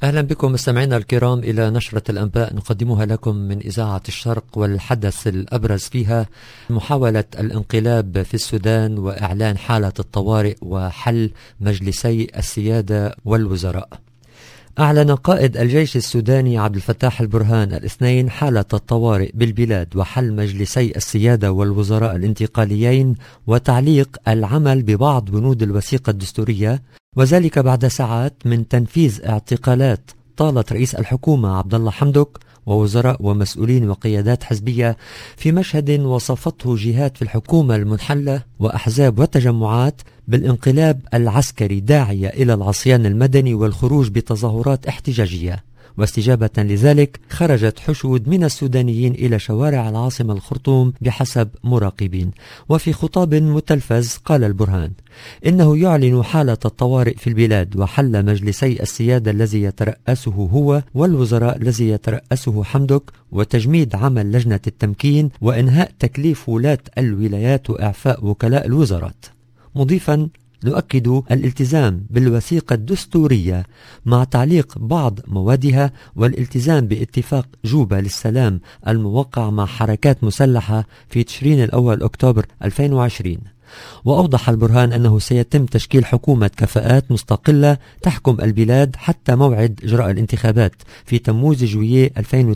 أهلا بكم مستمعينا الكرام إلى نشرة الأنباء نقدمها لكم من إذاعة الشرق، والحدث الأبرز فيها محاولة الانقلاب في السودان وإعلان حالة الطوارئ وحل مجلسي السيادة والوزراء. أعلن قائد الجيش السوداني عبد الفتاح البرهان الاثنين حالة الطوارئ بالبلاد وحل مجلسي السيادة والوزراء الانتقاليين وتعليق العمل ببعض بنود الوثيقة الدستورية، وذلك بعد ساعات من تنفيذ اعتقالات طالت رئيس الحكومة عبد الله حمدك ووزراء ومسؤولين وقيادات حزبية في مشهد وصفته جهات في الحكومة المنحلة وأحزاب وتجمعات بالانقلاب العسكري، داعية إلى العصيان المدني والخروج بتظاهرات احتجاجية. واستجابة لذلك خرجت حشود من السودانيين إلى شوارع العاصمة الخرطوم بحسب مراقبين. وفي خطاب متلفز قال البرهان إنه يعلن حالة الطوارئ في البلاد وحل مجلسي السيادة الذي يترأسه هو والوزراء الذي يترأسه حمدك، وتجميد عمل لجنة التمكين، وإنهاء تكليف ولاة الولايات وإعفاء وكلاء الوزارات، مضيفا نؤكد الالتزام بالوثيقة الدستورية مع تعليق بعض موادها والالتزام باتفاق جوبا للسلام الموقع مع حركات مسلحة في تشرين الأول أكتوبر 2020. وأوضح البرهان أنه سيتم تشكيل حكومة كفاءات مستقلة تحكم البلاد حتى موعد إجراء الانتخابات في تموز جويي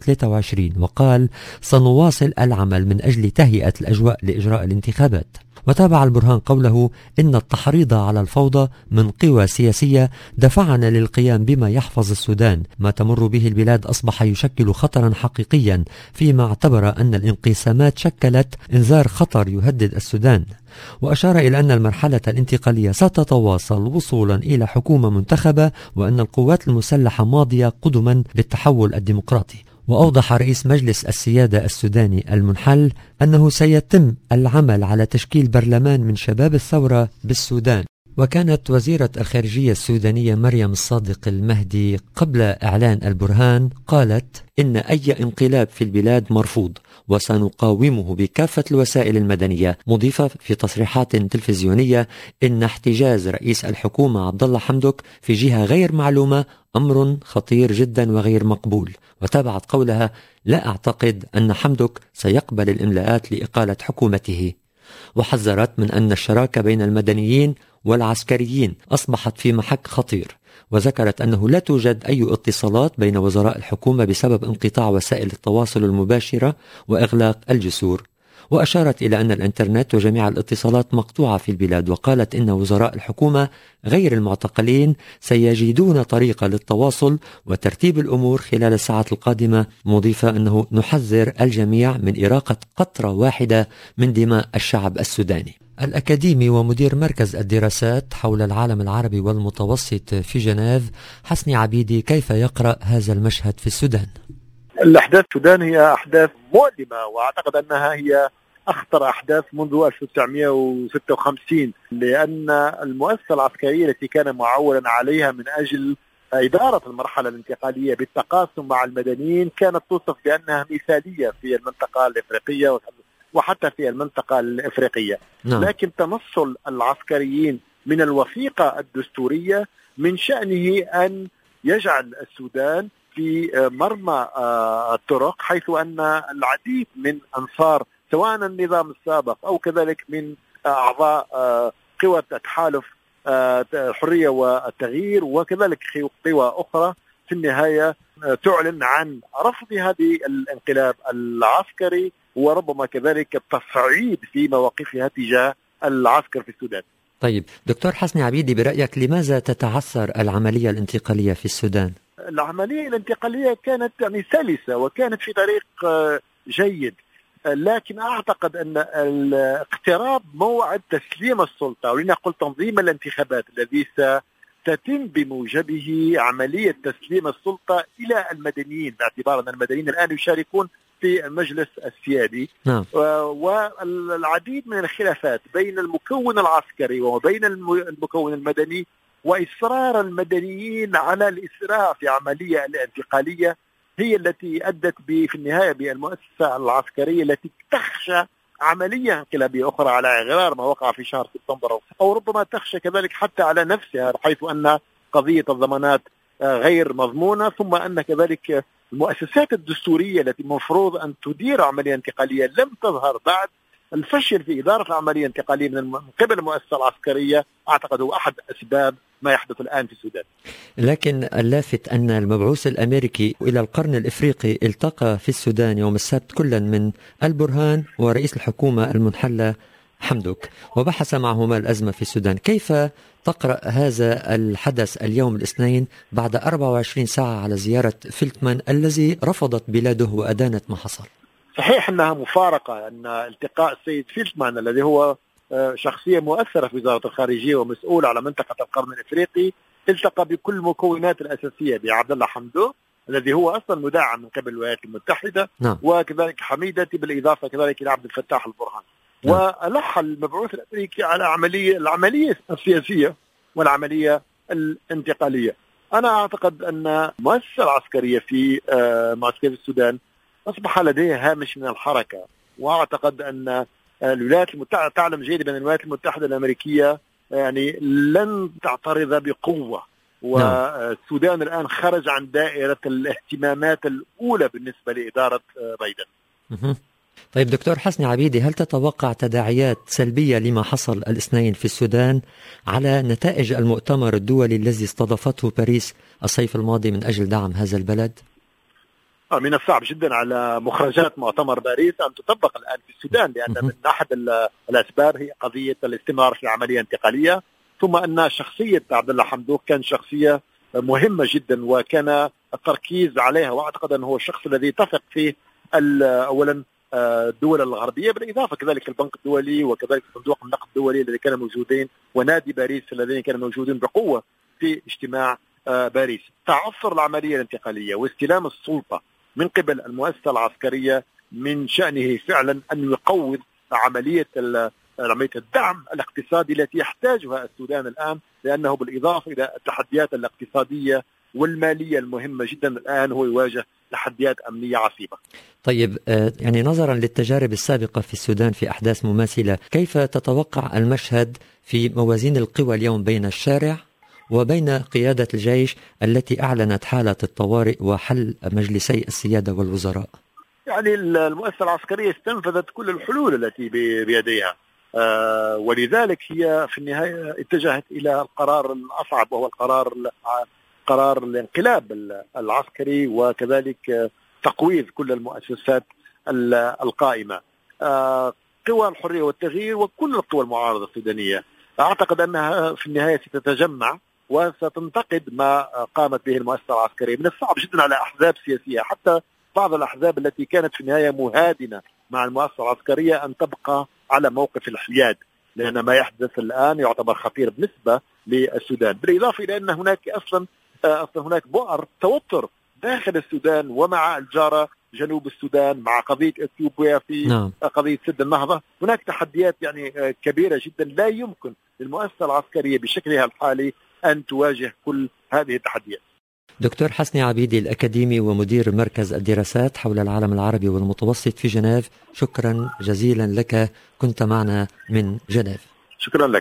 2023، وقال سنواصل العمل من أجل تهيئة الأجواء لإجراء الانتخابات. وتابع البرهان قوله إن التحريض على الفوضى من قوى سياسية دفعنا للقيام بما يحفظ السودان. ما تمر به البلاد أصبح يشكل خطرا حقيقيا، فيما اعتبر أن الانقسامات شكلت إنذار خطر يهدد السودان. وأشار إلى أن المرحلة الانتقالية ستتواصل وصولا إلى حكومة منتخبة، وأن القوات المسلحة ماضية قدما بالتحول الديمقراطي. وأوضح رئيس مجلس السيادة السوداني المنحل أنه سيتم العمل على تشكيل برلمان من شباب الثورة بالسودان. وكانت وزيرة الخارجية السودانية مريم الصادق المهدي قبل إعلان البرهان قالت إن أي انقلاب في البلاد مرفوض وسنقاومه بكافة الوسائل المدنية، مضيفة في تصريحات تلفزيونية إن احتجاز رئيس الحكومة عبد الله حمدك في جهة غير معلومة أمر خطير جدا وغير مقبول. وتابعت قولها لا أعتقد أن حمدك سيقبل الإملاءات لإقالة حكومته. وحذرت من أن الشراكة بين المدنيين والعسكريين أصبحت في محك خطير، وذكرت أنه لا توجد أي اتصالات بين وزراء الحكومة بسبب انقطاع وسائل التواصل المباشرة وإغلاق الجسور. وأشارت إلى أن الإنترنت وجميع الاتصالات مقطوعة في البلاد، وقالت إن وزراء الحكومة غير المعتقلين سيجدون طريقة للتواصل وترتيب الأمور خلال الساعات القادمة، مضيفة أنه نحذر الجميع من إراقة قطرة واحدة من دماء الشعب السوداني. الأكاديمي ومدير مركز الدراسات حول العالم العربي والمتوسط في جنيف حسني عبيدي كيف يقرأ هذا المشهد في السودان؟ الأحداث في السودان هي أحداث مؤلمة، وأعتقد أنها هي أخطر أحداث منذ 1956، لأن المؤسسة العسكرية التي كان معولا عليها من أجل إدارة المرحلة الانتقالية بالتقاسم مع المدنيين كانت توصف بأنها مثالية في المنطقة الإفريقية وحتى في المنطقة الإفريقية. لكن تنصل العسكريين من الوثيقة الدستورية من شأنه أن يجعل السودان في مرمى الطرق، حيث أن العديد من أنصار سواء النظام السابق أو كذلك من أعضاء قوى تحالف الحرية والتغيير وكذلك قوى أخرى في النهاية تعلن عن رفض هذه الانقلاب العسكري، وربما كذلك التصعيد في مواقفها تجاه العسكر في السودان. طيب دكتور حسني عبيدي، برأيك لماذا تتعثر العملية الانتقالية في السودان؟ العملية الانتقالية كانت سلسة وكانت في طريق جيد، لكن أعتقد أن اقتراب موعد تسليم السلطة ولنقل تنظيم الانتخابات الذي ستتم بموجبه عملية تسليم السلطة إلى المدنيين، باعتبار أن المدنيين الآن يشاركون في المجلس السيادي. والعديد من الخلافات بين المكون العسكري وبين المكون المدني، وإصرار المدنيين على الإسراع في عملية الانتقالية هي التي أدت في النهاية بالمؤسسة العسكرية التي تخشى عملية انقلابية أخرى على غرار ما وقع في شهر سبتمبر، أو ربما تخشى كذلك حتى على نفسها، حيث أن قضية الضمانات غير مضمونة، ثم أن كذلك المؤسسات الدستورية التي المفروض أن تدير عملية انتقالية لم تظهر بعد. الفشل في إدارة العملية الانتقالية من قبل المؤسسة العسكرية أعتقد هو أحد أسباب ما يحدث الآن في السودان. لكن اللافت أن المبعوث الأمريكي إلى القرن الإفريقي التقى في السودان يوم السبت كلا من البرهان ورئيس الحكومة المنحلة حمدوك، وبحث معهما الأزمة في السودان. كيف تقرأ هذا الحدث اليوم الاثنين بعد 24 ساعة على زيارة فيلتمان الذي رفضت بلاده وأدانت ما حصل؟ صحيح أنها مفارقة، أن التقاء السيد فيلتمان الذي هو شخصية مؤثرة في وزارة الخارجية ومسؤول على منطقة القرن الإفريقي التقى بكل المكونات الأساسية بعبد الله حمدوك الذي هو أصلا مدعم من قبل الولايات المتحدة، وكذلك حميدتي، بالإضافة كذلك إلى عبد الفتاح البرهان. وألح المبعوث الأمريكي على العملية السياسية والعملية الانتقالية. أنا أعتقد أن المؤسسة العسكرية في معسكر السودان أصبح لديها هامش من الحركة، وأعتقد أن الولايات المتحدة تعلم جيدا أن الولايات المتحدة الأمريكية يعني لن تعترض بقوة، والسودان الآن خرج عن دائرة الاهتمامات الأولى بالنسبة لإدارة بايدن. طيب دكتور حسني عبيدي، هل تتوقع تداعيات سلبية لما حصل الاثنين في السودان على نتائج المؤتمر الدولي الذي استضافته باريس الصيف الماضي من أجل دعم هذا البلد؟ من الصعب جدا على مخرجات مؤتمر باريس أن تطبق الآن في السودان، لأن من أحد الأسباب هي قضية الاستمرار في عملية انتقالية، ثم أن شخصية عبد الله حمدوك كان شخصية مهمة جدا وكان التركيز عليها، وأعتقد أنه هو الشخص الذي تثق فيه أولا الدول الغربية، بالإضافة كذلك البنك الدولي وكذلك صندوق النقد الدولي الذي كانوا موجودين ونادي باريس الذين كانوا موجودين بقوة في اجتماع باريس. تعثر العملية الانتقالية واستلام السلطة من قبل المؤسسة العسكرية من شأنه فعلا أن يقوض عملية الدعم الاقتصادي التي يحتاجها السودان الآن، لأنه بالإضافة إلى التحديات الاقتصادية والمالية المهمة جدا الآن هو يواجه تحديات أمنية عصيبة. طيب يعني نظرا للتجارب السابقة في السودان في أحداث مماثلة، كيف تتوقع المشهد في موازين القوى اليوم بين الشارع وبين قيادة الجيش التي أعلنت حالة الطوارئ وحل مجلسي السيادة والوزراء؟ يعني المؤسسة العسكرية استنفذت كل الحلول التي بيديها، ولذلك هي في النهاية اتجهت إلى القرار الأصعب وهو قرار الانقلاب العسكري وكذلك تقويض كل المؤسسات القائمة. قوى الحرية والتغيير وكل القوى المعارضة السودانية أعتقد أنها في النهاية ستتجمع وستنتقد ما قامت به المؤسسة العسكرية. من الصعب جدا على أحزاب سياسية، حتى بعض الأحزاب التي كانت في النهاية مهادنة مع المؤسسة العسكرية، أن تبقى على موقف الحياد، لأن ما يحدث الآن يعتبر خطير بالنسبة للسودان، بالإضافة إلى أن هناك أصلا هناك بؤر توتر داخل السودان ومع الجارة جنوب السودان، مع قضية إثيوبيا في قضية سد النهضة. هناك تحديات يعني كبيرة جدا لا يمكن للمؤسسة العسكرية بشكلها الحالي أن تواجه كل هذه التحديات. دكتور حسني عبيدي الأكاديمي ومدير مركز الدراسات حول العالم العربي والمتوسط في جنيف، شكرا جزيلا لك، كنت معنا من جنيف. شكرا لك.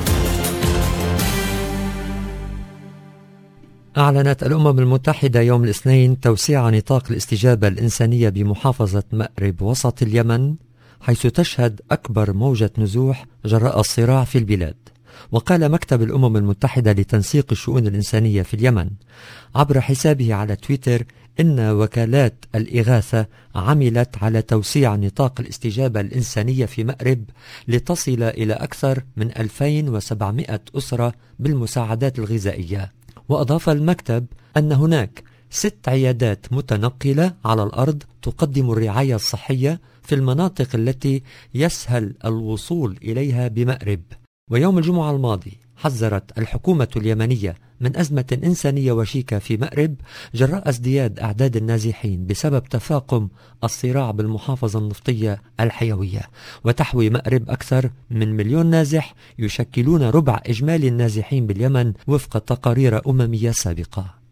أعلنت الأمم المتحدة يوم الاثنين توسيع نطاق الاستجابة الإنسانية بمحافظة مأرب وسط اليمن، حيث تشهد أكبر موجة نزوح جراء الصراع في البلاد. وقال مكتب الأمم المتحدة لتنسيق الشؤون الإنسانية في اليمن عبر حسابه على تويتر إن وكالات الإغاثة عملت على توسيع نطاق الاستجابة الإنسانية في مأرب لتصل إلى أكثر من 2700 أسرة بالمساعدات الغذائية. وأضاف المكتب أن هناك 6 عيادات متنقلة على الأرض تقدم الرعاية الصحية في المناطق التي يسهل الوصول إليها بمأرب. ويوم الجمعة الماضي حذرت الحكومة اليمنية من أزمة إنسانية وشيكة في مأرب جراء ازدياد أعداد النازحين بسبب تفاقم الصراع بالمحافظة النفطية الحيوية. وتحوي مأرب أكثر من 1,000,000 نازح يشكلون ربع إجمالي النازحين باليمن وفق تقارير أممية سابقة.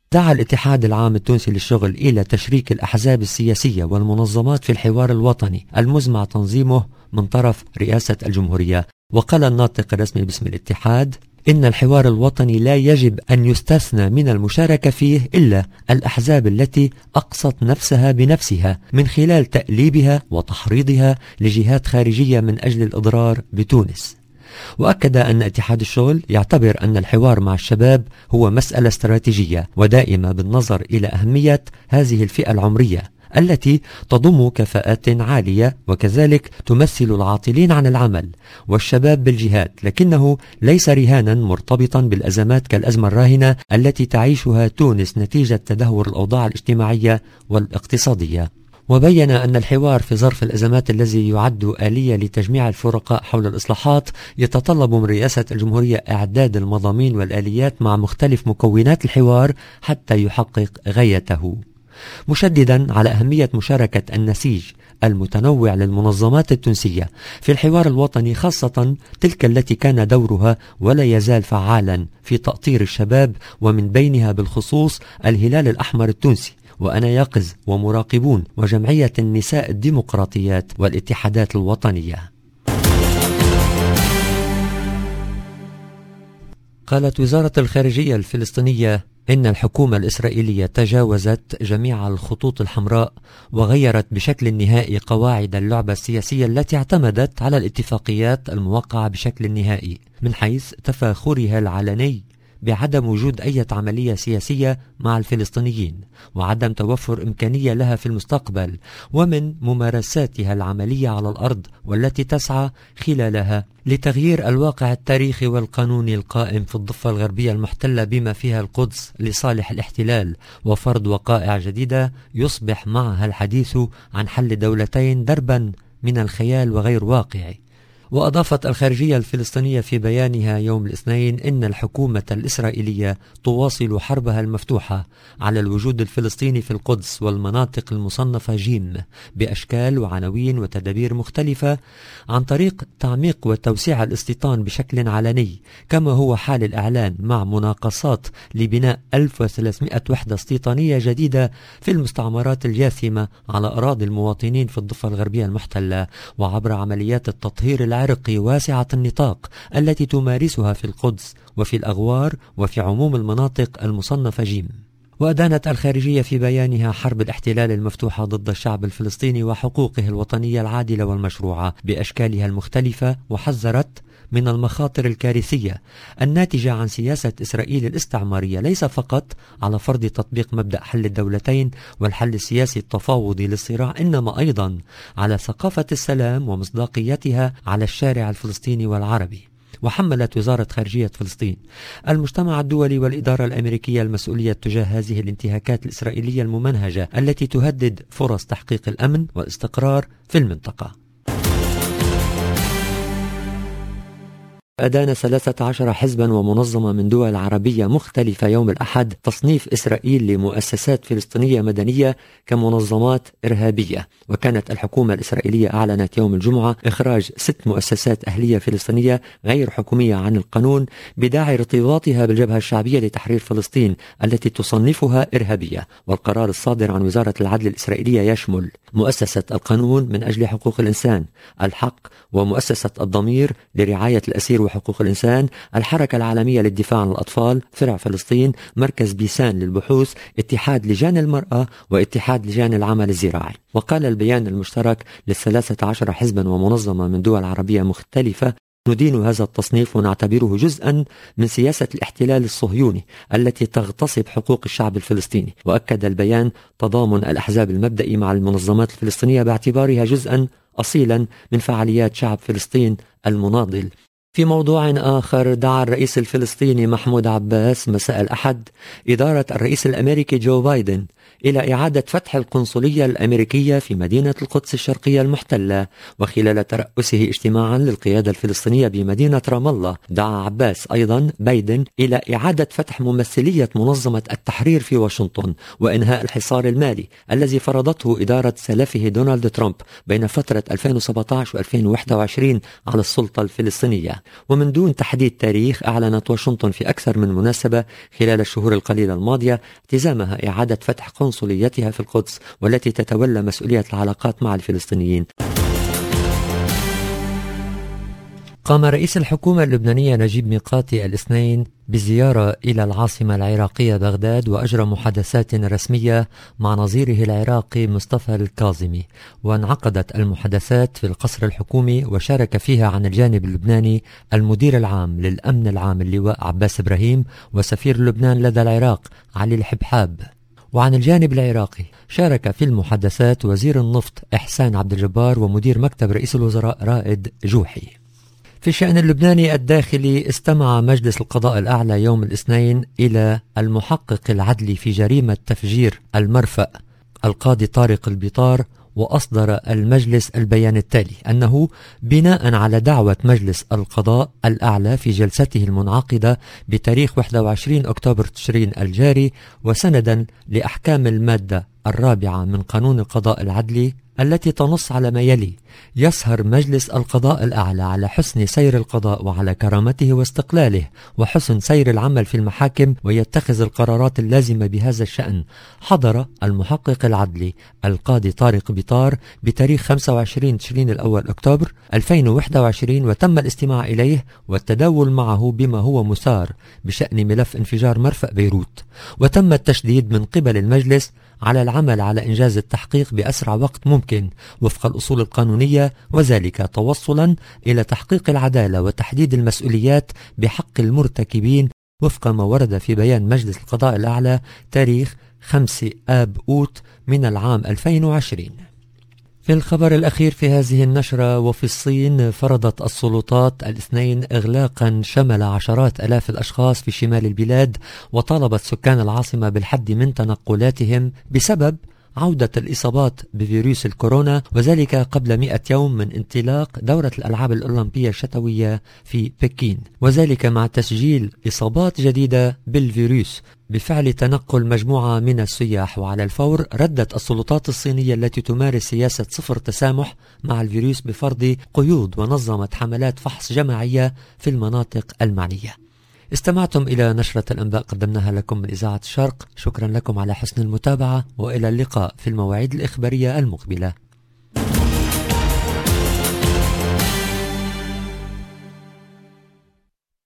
دعا الاتحاد العام التونسي للشغل إلى تشريك الأحزاب السياسية والمنظمات في الحوار الوطني المزمع تنظيمه من طرف رئاسة الجمهورية. وقال الناطق الرسمي باسم الاتحاد إن الحوار الوطني لا يجب أن يستثنى من المشاركة فيه إلا الأحزاب التي أقصت نفسها بنفسها من خلال تأليبها وتحريضها لجهات خارجية من أجل الإضرار بتونس. وأكد أن اتحاد الشغل يعتبر أن الحوار مع الشباب هو مسألة استراتيجية ودائمة بالنظر إلى أهمية هذه الفئة العمرية التي تضم كفاءات عالية وكذلك تمثل العاطلين عن العمل والشباب بالجهاد، لكنه ليس رهانا مرتبطا بالأزمات كالأزمة الراهنة التي تعيشها تونس نتيجة تدهور الأوضاع الاجتماعية والاقتصادية. وبين أن الحوار في ظرف الأزمات الذي يعد آلية لتجميع الفرقاء حول الإصلاحات يتطلب من رئاسة الجمهورية إعداد المضامين والآليات مع مختلف مكونات الحوار حتى يحقق غايته، مشددا على أهمية مشاركة النسيج المتنوع للمنظمات التونسية في الحوار الوطني، خاصة تلك التي كان دورها ولا يزال فعالا في تأطير الشباب، ومن بينها بالخصوص الهلال الأحمر التونسي وأنا يقظ ومراقبون وجمعية النساء الديمقراطيات والاتحادات الوطنية. قالت وزارة الخارجية الفلسطينية إن الحكومة الإسرائيلية تجاوزت جميع الخطوط الحمراء وغيرت بشكل نهائي قواعد اللعبة السياسية التي اعتمدت على الاتفاقيات الموقعة بشكل نهائي، من حيث تفاخرها العلني بعدم وجود أي عملية سياسية مع الفلسطينيين وعدم توفر إمكانية لها في المستقبل، ومن ممارساتها العملية على الأرض والتي تسعى خلالها لتغيير الواقع التاريخي والقانوني القائم في الضفة الغربية المحتلة بما فيها القدس لصالح الاحتلال وفرض وقائع جديدة يصبح معها الحديث عن حل دولتين دربا من الخيال وغير واقعي. وأضافت الخارجية الفلسطينية في بيانها يوم الاثنين إن الحكومة الإسرائيلية تواصل حربها المفتوحة على الوجود الفلسطيني في القدس والمناطق المصنفة جيم بأشكال وعناوين وتدابير مختلفة، عن طريق تعميق وتوسيع الاستيطان بشكل علني، كما هو حال الإعلان مع مناقصات لبناء 1300 وحدة استيطانية جديدة في المستعمرات الجاثمة على أراضي المواطنين في الضفة الغربية المحتلة، وعبر عمليات التطهير العرقي واسعة النطاق التي تمارسها في القدس وفي الأغوار وفي عموم المناطق المصنفة جيم. وأدانت الخارجية في بيانها حرب الاحتلال المفتوحة ضد الشعب الفلسطيني وحقوقه الوطنية العادلة والمشروعة بأشكالها المختلفة، وحذرت من المخاطر الكارثية الناتجة عن سياسة إسرائيل الاستعمارية، ليس فقط على فرض تطبيق مبدأ حل الدولتين والحل السياسي التفاوضي للصراع، إنما أيضا على ثقافة السلام ومصداقيتها على الشارع الفلسطيني والعربي. وحملت وزارة خارجية فلسطين المجتمع الدولي والإدارة الأمريكية المسؤولية تجاه هذه الانتهاكات الإسرائيلية الممنهجة التي تهدد فرص تحقيق الأمن والاستقرار في المنطقة. أدان 13 حزبا ومنظمة من دول عربية مختلفة يوم الأحد تصنيف إسرائيل لمؤسسات فلسطينية مدنية كمنظمات إرهابية. وكانت الحكومة الإسرائيلية أعلنت يوم الجمعة إخراج 6 مؤسسات أهلية فلسطينية غير حكومية عن القانون بداعي ارتباطها بالجبهة الشعبية لتحرير فلسطين التي تصنفها إرهابية. والقرار الصادر عن وزارة العدل الإسرائيلية يشمل مؤسسة القانون من أجل حقوق الإنسان، الحق، ومؤسسة الضمير لرعاية الأسير وحقوق الإنسان، الحركة العالمية للدفاع عن الأطفال، فرع فلسطين، مركز بيسان للبحوث، اتحاد لجان المرأة، واتحاد لجان العمل الزراعي. وقال البيان المشترك ل13 حزبا ومنظمة من دول عربية مختلفة: ندين هذا التصنيف ونعتبره جزءا من سياسة الاحتلال الصهيوني التي تغتصب حقوق الشعب الفلسطيني. وأكد البيان تضامن الأحزاب المبدئي مع المنظمات الفلسطينية باعتبارها جزءا أصيلا من فعاليات شعب فلسطين المناضل. في موضوع آخر، دعا الرئيس الفلسطيني محمود عباس مساء الأحد إدارة الرئيس الأمريكي جو بايدن إلى إعادة فتح القنصلية الأمريكية في مدينة القدس الشرقية المحتلة. وخلال ترأسه اجتماعا للقيادة الفلسطينية بمدينة رام الله، دعا عباس أيضا بايدن إلى إعادة فتح ممثلية منظمة التحرير في واشنطن وإنهاء الحصار المالي الذي فرضته إدارة سلفه دونالد ترامب بين فترة 2017 و2021 على السلطة الفلسطينية. الدولة. ومن دون تحديد تاريخ، أعلنت واشنطن في أكثر من مناسبة خلال الشهور القليلة الماضية اعتزامها إعادة فتح قنصليتها في القدس، والتي تتولى مسؤولية العلاقات مع الفلسطينيين. قام رئيس الحكومة اللبنانية نجيب ميقاتي الاثنين بزيارة إلى العاصمة العراقية بغداد، وأجرى محادثات رسمية مع نظيره العراقي مصطفى الكاظمي. وانعقدت المحادثات في القصر الحكومي، وشارك فيها عن الجانب اللبناني المدير العام للأمن العام اللواء عباس إبراهيم، وسفير لبنان لدى العراق علي الحبحاب. وعن الجانب العراقي شارك في المحادثات وزير النفط إحسان عبد الجبار، ومدير مكتب رئيس الوزراء رائد جوحي. في الشأن اللبناني الداخلي، استمع مجلس القضاء الأعلى يوم الاثنين إلى المحقق العدلي في جريمة تفجير المرفأ القاضي طارق البطار، وأصدر المجلس البيان التالي: أنه بناء على دعوة مجلس القضاء الأعلى في جلسته المنعقدة بتاريخ 21 أكتوبر تشرين الجاري، وسندا لأحكام المادة 4 من قانون القضاء العدلي التي تنص على ما يلي: يسهر مجلس القضاء الأعلى على حسن سير القضاء وعلى كرامته واستقلاله وحسن سير العمل في المحاكم، ويتخذ القرارات اللازمة بهذا الشأن. حضر المحقق العدلي القاضي طارق بطار بتاريخ 25 تشرين الأول أكتوبر 2021، وتم الاستماع إليه والتداول معه بما هو مثار بشأن ملف انفجار مرفأ بيروت. وتم التشديد من قبل المجلس على العمل على إنجاز التحقيق بأسرع وقت ممكن وفق الأصول القانونية، وذلك توصلا إلى تحقيق العدالة وتحديد المسؤوليات بحق المرتكبين وفق ما ورد في بيان مجلس القضاء الأعلى تاريخ 5 آب أوت من العام 2020. في الخبر الأخير في هذه النشرة، وفي الصين فرضت السلطات الاثنين إغلاقا شمل عشرات آلاف الأشخاص في شمال البلاد، وطالبت سكان العاصمة بالحد من تنقلاتهم بسبب عودة الإصابات بفيروس الكورونا، وذلك قبل 100 يوم من انطلاق دورة الألعاب الأولمبية الشتوية في بكين، وذلك مع تسجيل إصابات جديدة بالفيروس بفعل تنقل مجموعة من السياح. وعلى الفور ردت السلطات الصينية التي تمارس سياسة صفر تسامح مع الفيروس بفرض قيود، ونظمت حملات فحص جماعية في المناطق المعنية. استمعتم إلى نشرة الأنباء قدمناها لكم من إذاعة الشرق. شكرا لكم على حسن المتابعة، وإلى اللقاء في المواعيد الإخبارية المقبلة.